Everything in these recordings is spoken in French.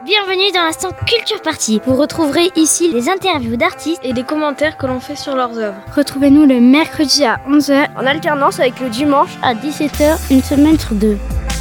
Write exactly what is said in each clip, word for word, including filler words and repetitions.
Bienvenue dans l'instant Culture Party. Vous retrouverez ici les interviews d'artistes et des commentaires que l'on fait sur leurs œuvres. Retrouvez-nous le mercredi à onze heures en alternance avec le dimanche à dix-sept heures, une semaine sur deux.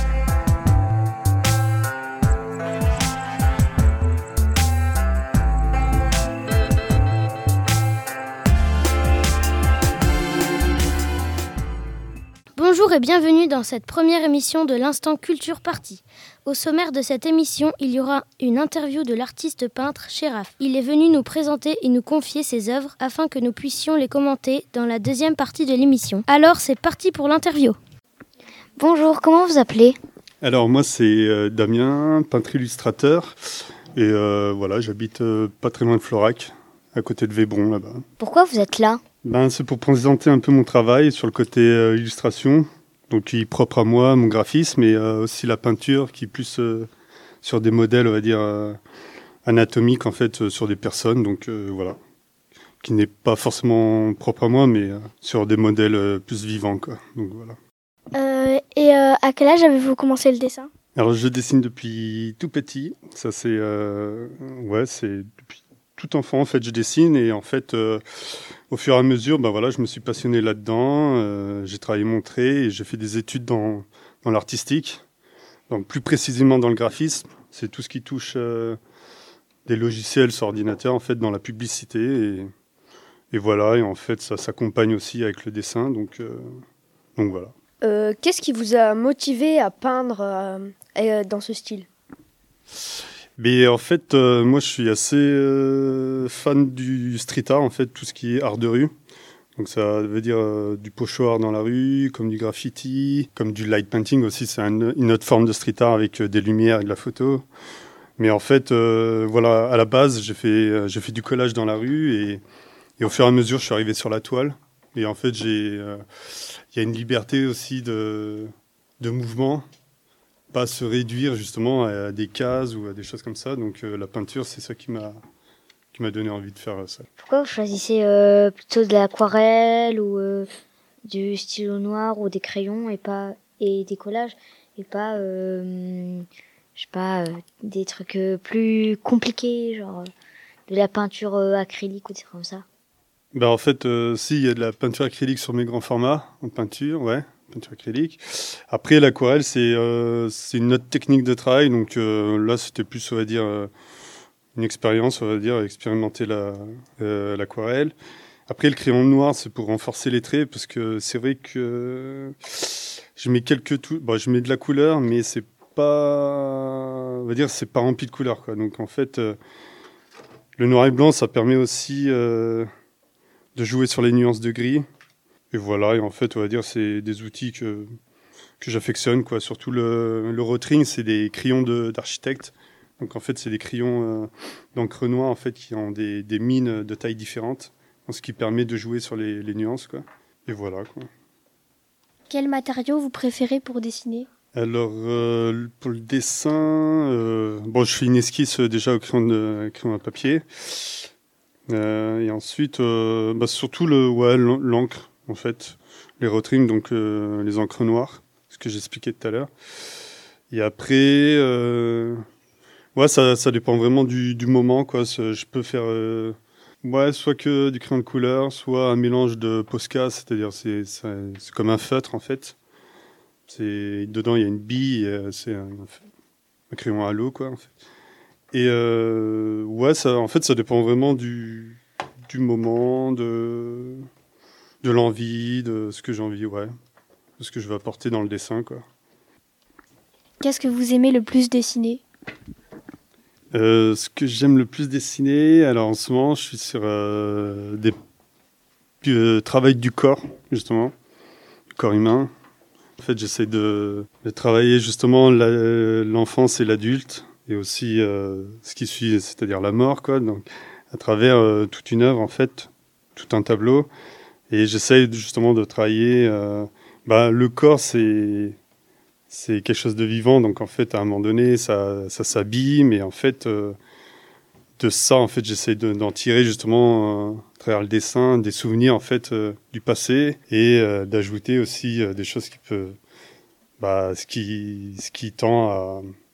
Bonjour et bienvenue dans cette première émission de l'Instant Culture Party. Au sommaire de cette émission, il y aura une interview de l'artiste peintre Chéraf. Il est venu nous présenter et nous confier ses œuvres afin que nous puissions les commenter dans la deuxième partie de l'émission. Alors c'est parti pour l'interview. Bonjour, comment vous appelez ? Alors moi c'est euh, Damien, peintre illustrateur. Et euh, voilà, j'habite euh, pas très loin de Florac, à côté de Vébron là-bas. Pourquoi vous êtes là ? Ben, c'est pour présenter un peu mon travail sur le côté euh, illustration, donc qui est propre à moi, mon graphisme, et euh, aussi la peinture qui est plus euh, sur des modèles, on va dire, euh, anatomiques en fait, euh, sur des personnes, donc euh, voilà, qui n'est pas forcément propre à moi, mais euh, sur des modèles euh, plus vivants, quoi. Donc voilà. Euh, et euh, à quel âge avez-vous commencé le dessin ? Alors je dessine depuis tout petit, ça c'est, euh, ouais, c'est depuis tout enfant en fait, je dessine et en fait. Euh, Au fur et à mesure, ben voilà, je me suis passionné là-dedans, euh, j'ai travaillé mon trait et j'ai fait des études dans, dans l'artistique, donc plus précisément dans le graphisme. C'est tout ce qui touche euh, des logiciels sur ordinateur, en fait, dans la publicité. Et, et voilà, et en fait, ça s'accompagne aussi avec le dessin, donc, euh, donc voilà. Euh, qu'est-ce qui vous a motivé à peindre euh, euh, dans ce style ? Mais en fait, euh, moi, je suis assez euh, fan du street art, en fait, tout ce qui est art de rue. Donc ça veut dire euh, du pochoir dans la rue, comme du graffiti, comme du light painting aussi. C'est un, une autre forme de street art avec euh, des lumières et de la photo. Mais en fait, euh, voilà, à la base, j'ai fait, euh, j'ai fait du collage dans la rue et, et au fur et à mesure, je suis arrivé sur la toile. Et en fait, j'ai, euh, y a une liberté aussi de, de mouvement. Pas se réduire justement à des cases ou à des choses comme ça. Donc euh, la peinture, c'est ça qui m'a, qui m'a donné envie de faire ça. Pourquoi vous choisissez euh, plutôt de l'aquarelle ou euh, du stylo noir ou des crayons et pas et des collages et pas euh, je sais pas euh, des trucs euh, plus compliqués genre euh, de la peinture euh, acrylique ou des trucs comme ça? Ben en fait, euh, si, il y a de la peinture acrylique sur mes grands formats en peinture, ouais. Peinture acrylique. Après, l'aquarelle, c'est, euh, c'est une autre technique de travail. Donc euh, là, c'était plus, on va dire, euh, une expérience, on va dire, expérimenter la, euh, l'aquarelle. Après, le crayon noir, c'est pour renforcer les traits, parce que c'est vrai que je mets quelques tou- bon, je mets de la couleur, mais c'est pas, on va dire, c'est pas rempli de couleur, quoi. Donc en fait, euh, le noir et blanc, ça permet aussi euh, de jouer sur les nuances de gris. Et voilà, et en fait, on va dire, c'est des outils que, que j'affectionne, quoi. Surtout le, le rotring, c'est des crayons de, d'architecte. Donc en fait, c'est des crayons euh, d'encre noire, en fait, qui ont des, des mines de tailles différentes, ce qui permet de jouer sur les, les nuances, quoi. Et voilà, quoi. Quel matériau vous préférez pour dessiner ? Alors, euh, pour le dessin, euh, bon, je fais une esquisse euh, déjà au crayon, de, crayon à papier. Euh, et ensuite, euh, bah, surtout le, ouais, l'encre. En fait, les rotrings, donc euh, les encres noires, ce que j'expliquais tout à l'heure. Et après, euh, ouais, ça, ça dépend vraiment du, du moment, quoi. Je peux faire, euh, ouais, soit que du crayon de couleur, soit un mélange de Posca, c'est-à-dire c'est, c'est, c'est comme un feutre en fait. C'est dedans il y a une bille, et, c'est un, un crayon à l'eau, quoi. En fait. Et euh, ouais, ça, en fait, ça dépend vraiment du, du moment, de de l'envie, de ce que j'ai envie, ouais, de ce que je veux apporter dans le dessin, quoi. Qu'est-ce que vous aimez le plus dessiner ? euh, Ce que j'aime le plus dessiner, alors en ce moment, je suis sur euh, des euh, travail du corps, justement, du corps humain. En fait, j'essaie de, de travailler justement la, l'enfance et l'adulte, et aussi euh, ce qui suit, c'est-à-dire la mort, quoi. Donc, à travers euh, toute une œuvre, en fait, tout un tableau. Et j'essaye justement de travailler. Euh, bah, le corps, c'est, c'est quelque chose de vivant. Donc, en fait, à un moment donné, ça, ça s'habille. Mais en fait, euh, de ça, en fait, j'essaye de, d'en tirer justement, euh, à travers le dessin, des souvenirs en fait, euh, du passé. Et euh, d'ajouter aussi euh, des choses qui peuvent. Bah, ce, qui, ce qui tend à,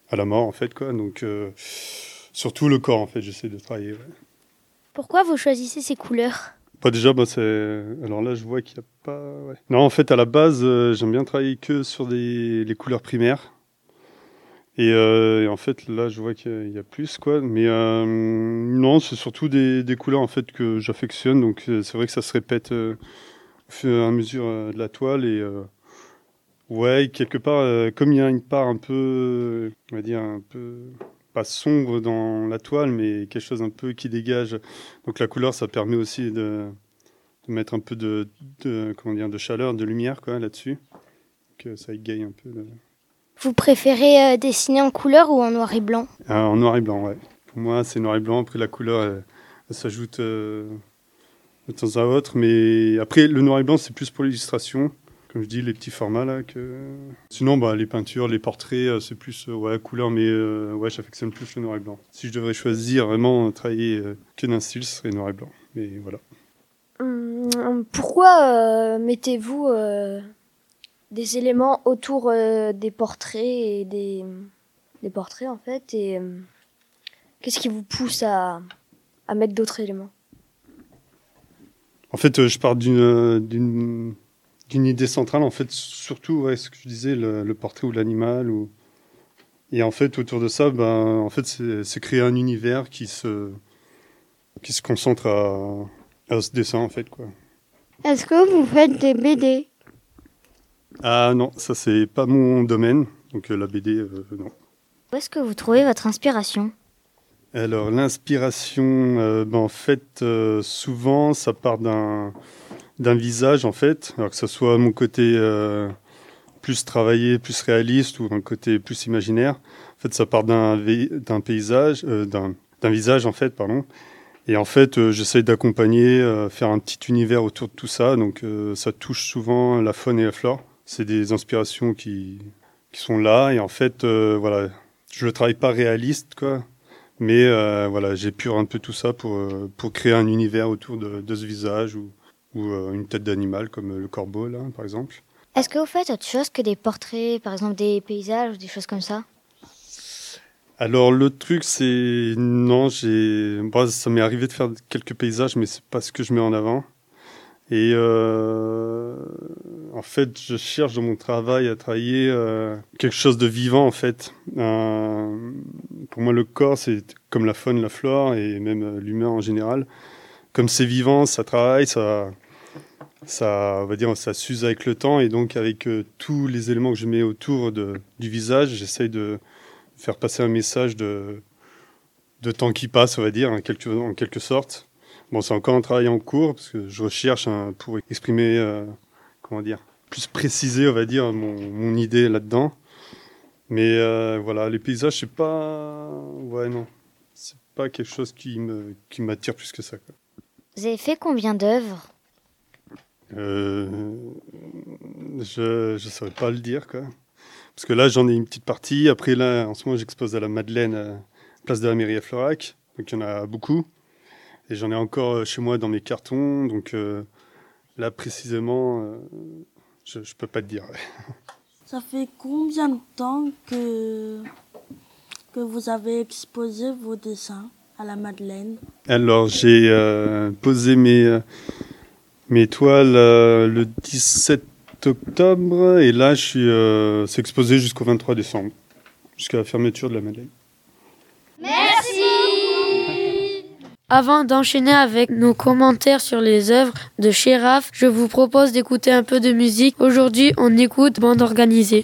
à la mort en fait quoi. Donc euh, surtout le corps en fait, j'essaie de travailler. Ouais. Pourquoi vous choisissez ces couleurs ? Bah déjà, bah c'est... alors là je vois qu'il n'y a pas... Ouais. Non en fait à la base euh, j'aime bien travailler que sur des... les couleurs primaires. Et, euh, et en fait là je vois qu'il y a plus quoi. Mais euh, non c'est surtout des, des couleurs en fait que j'affectionne. Donc c'est vrai que ça se répète euh, au fur et à mesure euh, de la toile. Et euh, ouais quelque part euh, comme il y a une part un peu, on va dire un peu... pas sombre dans la toile, mais quelque chose un peu qui dégage. Donc la couleur, ça permet aussi de, de mettre un peu de, de, comment dire, de chaleur, de lumière quoi, là-dessus. Donc ça égaye un peu. De... Vous préférez euh, dessiner en couleur ou en noir et blanc ? euh, En noir et blanc, ouais. Pour moi, c'est noir et blanc. Après, la couleur, elle, elle s'ajoute euh, de temps à autre. Mais après, le noir et blanc, c'est plus pour l'illustration. Comme je dis, les petits formats là. Que... Sinon, bah, les peintures, les portraits, euh, c'est plus euh, ouais, couleur, mais euh, ouais, j'affectionne plus le noir et blanc. Si je devrais choisir vraiment travailler euh, que d'un style, ce serait noir et blanc. Mais voilà. Hum, pourquoi euh, mettez-vous euh, des éléments autour euh, des portraits et des, des portraits en fait et euh, qu'est-ce qui vous pousse à, à mettre d'autres éléments ? En fait, euh, je pars d'une d'une d'une idée centrale, en fait, surtout, ouais, ce que je disais, le, le portrait ou l'animal. Ou... Et en fait, autour de ça, ben, en fait, c'est, c'est créer un univers qui se, qui se concentre à, à ce dessin, en fait, quoi. Est-ce que vous faites des B D ? Ah non, ça, c'est pas mon domaine. Donc, euh, la B D, euh, non. Où est-ce que vous trouvez votre inspiration ? Alors, l'inspiration, euh, ben, en fait, euh, souvent, ça part d'un... d'un visage en fait, alors que ce soit mon côté euh, plus travaillé, plus réaliste ou un côté plus imaginaire. En fait, ça part d'un, d'un paysage, euh, d'un, d'un visage en fait, pardon. Et en fait, euh, j'essaye d'accompagner, euh, faire un petit univers autour de tout ça. Donc, euh, ça touche souvent la faune et la flore. C'est des inspirations qui, qui sont là. Et en fait, euh, voilà, je ne travaille pas réaliste, quoi. Mais euh, voilà, j'épure un peu tout ça pour, euh, pour créer un univers autour de, de ce visage ou ou euh, une tête d'animal comme le corbeau là par exemple. Est-ce que vous faites autre chose que des portraits, par exemple des paysages ou des choses comme ça ? Alors le truc c'est non, j'ai bon, ça m'est arrivé de faire quelques paysages mais c'est pas ce que je mets en avant. Et euh... en fait, je cherche dans mon travail à travailler euh, quelque chose de vivant en fait. Euh... Pour moi le corps c'est comme la faune, la flore et même l'humain en général. Comme c'est vivant, ça travaille, ça, ça, on va dire, ça s'use avec le temps. Et donc, avec euh, tous les éléments que je mets autour de, du visage, j'essaye de faire passer un message de, de temps qui passe, on va dire, en quelque, en quelque sorte. Bon, c'est encore un travail en cours, parce que je recherche un, pour exprimer, euh, comment dire, plus préciser, on va dire, mon, mon idée là-dedans. Mais euh, voilà, les paysages, c'est pas... Ouais, non. C'est pas quelque chose qui, me, qui m'attire plus que ça, quoi. Vous avez fait combien d'œuvres ? euh, Je ne saurais pas le dire, quoi. Parce que là, j'en ai une petite partie. Après, là, en ce moment, j'expose à la Madeleine, à la place de la mairie à Florac. Donc, il y en a beaucoup. Et j'en ai encore chez moi dans mes cartons. Donc, euh, là, précisément, euh, je ne peux pas te dire. Ouais. Ça fait combien de temps que, que vous avez exposé vos dessins à la Madeleine ? Alors, j'ai euh, posé mes, euh, mes toiles euh, le dix-sept octobre et là, je suis, euh, c'est exposé jusqu'au vingt-trois décembre, jusqu'à la fermeture de la Madeleine. Merci. Avant d'enchaîner avec nos commentaires sur les œuvres de Chéraf, je vous propose d'écouter un peu de musique. Aujourd'hui, on écoute Bande organisée.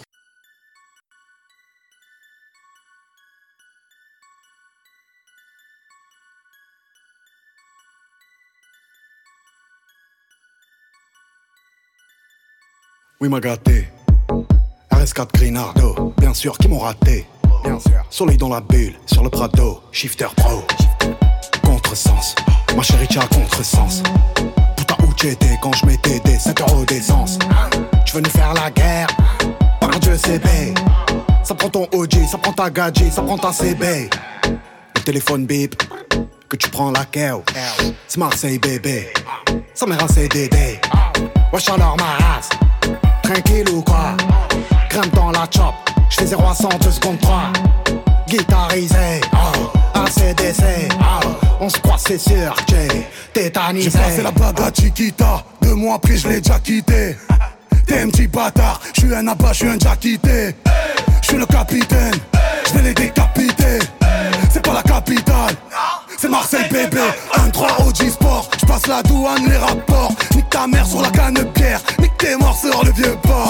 Oui, m'a gâté. R S quatre Grinardo, bien sûr, qui m'ont raté. Bien sûr. Soleil dans la bulle, sur le Prado, Shifter Pro. Contresens, ma chérie, t'as contresens. Putain, où t'étais quand je mettais des cinq euros d'essence? Tu veux nous faire la guerre? Par Dieu, c'est B. Ça prend ton O G, ça prend ta gadget, ça prend ta C B. Le téléphone bip, que tu prends la K E O. C'est Marseille, bébé. Ça m'est un C D D. Wesh alors ma race. Tranquille ou quoi? Grimpe dans la chop, J'fais zéro à cent, deux secondes trois. Guitarisé, oh, A C D C, oh, on se croit c'est sûr que j'ai tétanisé. J'ai passé la bague à Chiquita, deux mois après je l'ai déjà quitté. T'es un petit bâtard, j'suis un abat, j'suis un déjà quitté. J'suis le capitaine, j'vais les décapiter. C'est pas la capitale, c'est Marseille bébé. un trois O G Sport, j'passe la douane, les rapports. Nique ta mère sur la canne pierre, nique tes morts sur le vieux port.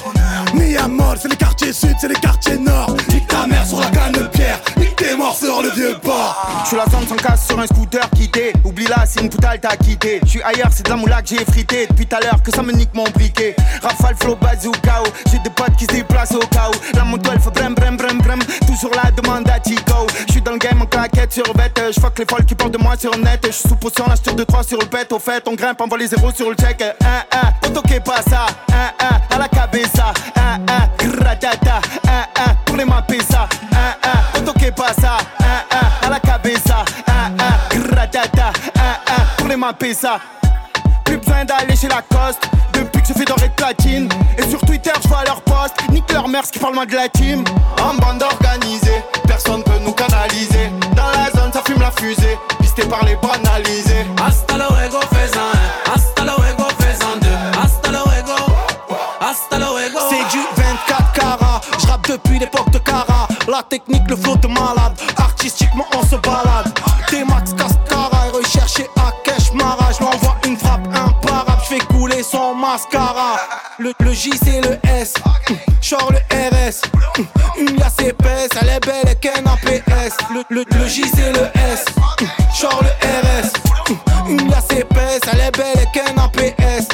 Miamol, c'est les quartiers sud, c'est les quartiers nord. Nique ta mère sur la canne pierre, nique tes morts sur le vieux port. J'suis la zone sans casse sur un scooter quitté. Oublie là, c'est une poutale t'as quitté. J'suis ailleurs, c'est de la moula que j'ai frité. Depuis tout à l'heure que ça me nique mon briquet. Rafale, flow, bazooka. J'ai des potes qui se déplacent au cas où. La moto elle fait brem brem brem brem. Toujours la demande à Tico. J'suis dans le game en claquette sur bête. J'fuck les folles qui parlent de moi sur net. J'suis sous potion, la tire de trois sur le pet. Au fait, on grimpe, envoie les zéros sur le check. Un, un, on toque pas ça. Un, un, à la cabeza. Un, un, gratata. Un, un, pour les mapper ça. Un, un, on toque pas ça. Un, un, à la cabeza. Un, un, gratata. Un, un, pour les mapper ça. Plus besoin d'aller chez Lacoste. Depuis que je fais doré de platine. Et sur Twitter je vois leur post. Nique leur mère qui parle moins de la team. En bande organisée, personne peut nous canaliser. Dans la zone ça fume la fusée. Pisté par les banalisés. Hasta luego faisant un, hasta luego faisant deux. Hasta luego, hasta luego. C'est du vingt-quatre carats. J'rappe depuis l'époque de Cara. La technique, le flow de malade. Artistiquement on se balade. T-Max Cascara et recherché à Kesh Mara. J'l'envoie une frappe imparable. J'fais couler son mascara. Le, le J c'est le S, genre le R S. Une liasse épaisse, elle est belle et qu'un A P S. Le, le, le J c'est le S, genre le R S. Une liasse épaisse, elle est belle et qu'un A P S.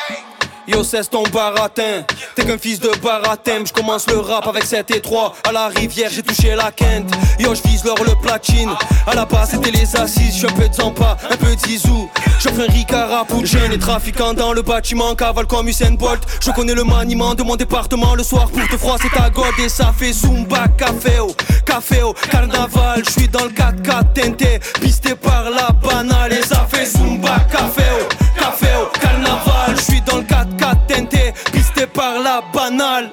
Yo cesse ton baratin, t'es qu'un fils de baratin. J'commence le rap avec sept et trois. À la rivière j'ai touché la quinte. Yo j'vise l'or le platine. À la base c'était les assises. J'suis un peu de Zampa, un peu de Zizou. J'offre un Ricard à Poutine. Les trafiquants dans le bâtiment cavale comme Usain Bolt. Je connais le maniement de mon département. Le soir pour te froisser ta gold. Et ça fait Zumba, caféo, caféo, carnaval. J'suis dans le quatre quatre teinté, pisté par la banale. Et ça fait Zumba, caféo, caféo, carnaval. J'suis dans le quatre quatre teinté, pisté par la banale.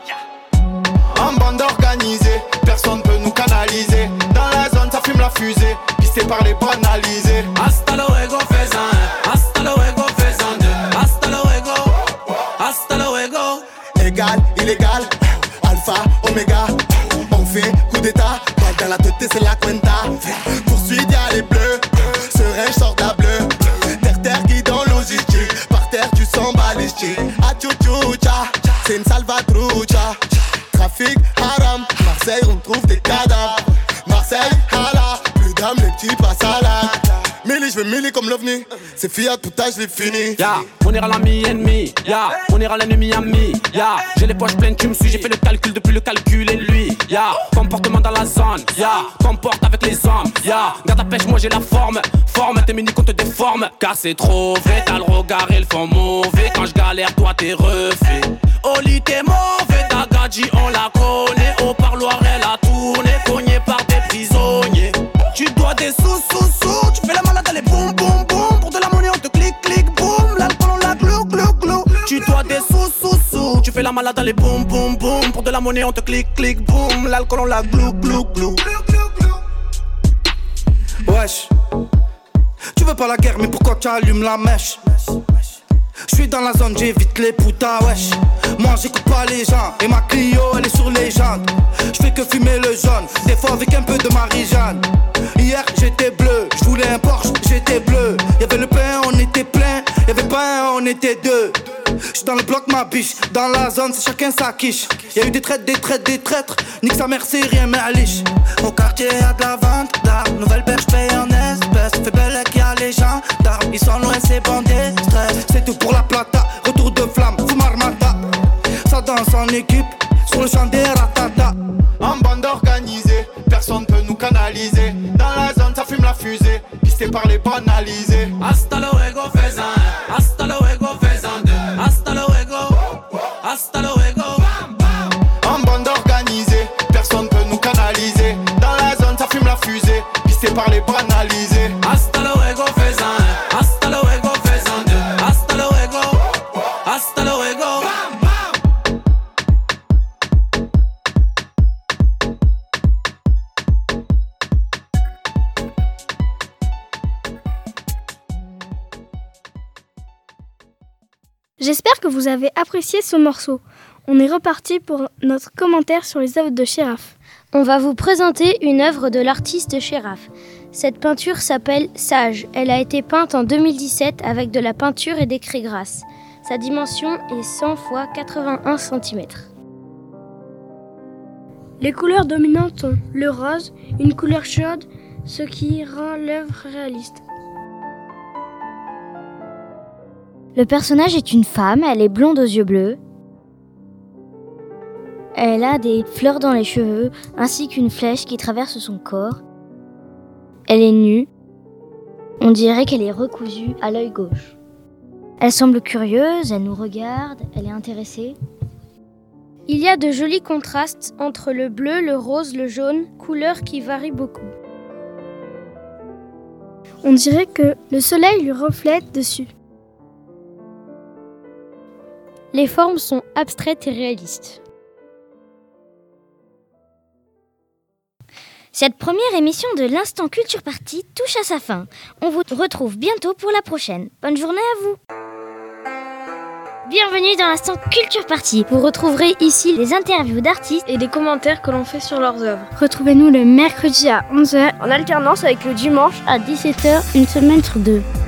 En bande organisée, personne peut nous canaliser. Dans la zone ça fume la fusée, pisté par les banalisés. Hasta luego faisant un, hasta luego faisant deux. Hasta luego, hasta luego. Égal, illégal, alpha, oméga. On fait coup d'état, balle dans la tête c'est la cuenta. Poursuite y'a les bleus, serein sort d'un bleu. Terre terre qui dans logistique, par terre tu sens balistique. Atchouchoucha, c'est une salvatrucha. Trafic haram, Marseille on trouve des cadavres. Marseille hala, plus d'âme les petits passent à la. Millie, je veux Millie comme l'ovni. C'est Fiat, tout âge, je l'ai fini. Ya, on ira l'ami ennemi. Ya, on ira l'ennemi ami. Ya, j'ai les poches pleines, tu me suis. J'ai fait le calcul depuis le calcul et lui. Ya, comportement dans la zone. Ya, comporte avec les hommes. Ya, garde la pêche, moi j'ai la forme. Forme, t'es mini qu'on te déforme. Car c'est trop vrai, t'as le regard et le fond mauvais. Quand je galère, toi t'es refait. Au lit t'es mauvais, ta gadji on la connaît. Au parloir elle a tourné, cogné par des prisonniers. Tu dois des sous, sous, sous. Tu fais la malade, allez boum, boum, boum. Pour de la monnaie on te clique, clique, boum. L'alcool on la glou, glou, glou. Tu dois des sous, sous, sous. Tu fais la malade, allez boum, boum, boum. Pour de la monnaie on te clique, clique, boum. L'alcool on la glou, glou, glou. Wesh, tu veux pas la guerre mais pourquoi tu allumes la mèche? J'suis dans la zone, j'évite les putas, wesh. Moi j'écoute pas les gens, et ma Clio elle est sur les jantes. J'fais que fumer le jaune, des fois avec un peu de Marie-Jeanne. Hier j'étais bleu, j'voulais un Porsche, j'étais bleu. Y'avait le pain, on était plein, y'avait pas un, on était deux. J'suis dans le bloc ma biche, dans la zone c'est chacun sa quiche. Y'a eu des traites, des traites, des traîtres, nique sa mère c'est rien mais à liche. Au quartier y'a de la vente d'armes, nouvelle berge paye en espèces. Fait belle qu'il y a les gens d'armes, ils sont loin c'est bandés, stress. C'est tout pour la plata, retour de flamme, fume armata. Ça danse en équipe, sur le champ des ratata. En bande organisée, personne peut nous canaliser. Dans la zone ça fume la fusée, pisté par les banalisés. Hasta luego faisant un, hasta luego faisant deux. Hasta luego, hasta luego. En bande organisée, personne peut nous canaliser. Dans la zone ça fume la fusée, pisté par les banalisés. Hasta luego faisant un, hasta luego faisant deux. Hasta luego, hasta luego. J'espère que vous avez apprécié ce morceau. On est reparti pour notre commentaire sur les œuvres de Chéraf. On va vous présenter une œuvre de l'artiste Chéraf. Cette peinture s'appelle Sage. Elle a été peinte en deux mille dix-sept avec de la peinture et des craies grasses. Sa dimension est cent par quatre-vingt-un centimètres. Les couleurs dominantes sont le rose, une couleur chaude, ce qui rend l'œuvre réaliste. Le personnage est une femme, elle est blonde aux yeux bleus. Elle a des fleurs dans les cheveux, ainsi qu'une flèche qui traverse son corps. Elle est nue. On dirait qu'elle est recousue à l'œil gauche. Elle semble curieuse, elle nous regarde, elle est intéressée. Il y a de jolis contrastes entre le bleu, le rose, le jaune, couleurs qui varient beaucoup. On dirait que le soleil lui reflète dessus. Les formes sont abstraites et réalistes. Cette première émission de l'Instant Culture Party touche à sa fin. On vous retrouve bientôt pour la prochaine. Bonne journée à vous. Bienvenue dans l'Instant Culture Party. Vous retrouverez ici les interviews d'artistes et des commentaires que l'on fait sur leurs œuvres. Retrouvez-nous le mercredi à onze heures en alternance avec le dimanche à dix-sept heures, une semaine sur deux.